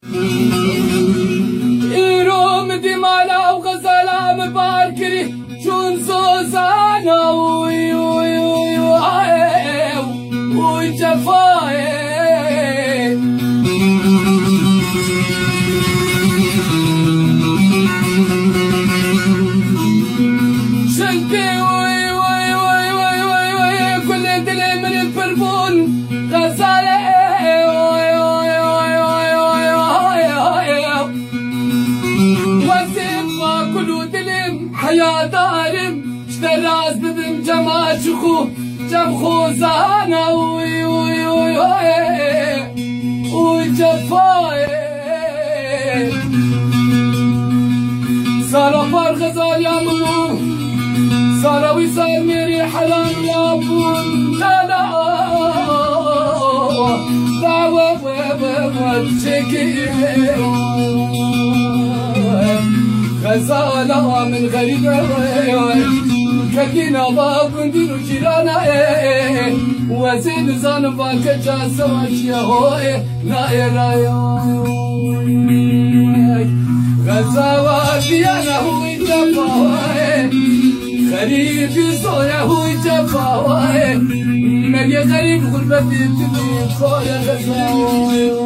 إيروم دي مالا وغزالة مباركري شون زوزانا وي وي وي وي جفاي شلتي وي وي وي وي وي وي كل دلي من البربون غزالة وي وي وي وي وي وسيبا كلو دلم حياة دارم اشتراز ببن جمال شخو جم خوزانا وي وي وي وي جفاي سارا بار غزال يا ملو سارا وصار ميري حلال يا بون لا دعوة وتشكي غزالة من غريب كدينا باب نديرو جيرانا وزين زانبا كجا سواشيا هوي نايرايا غزاوة ديانا هوي جفاوي غريب صويا هوي جفاوي ملي غريب غربتي تبي صويا غزاوي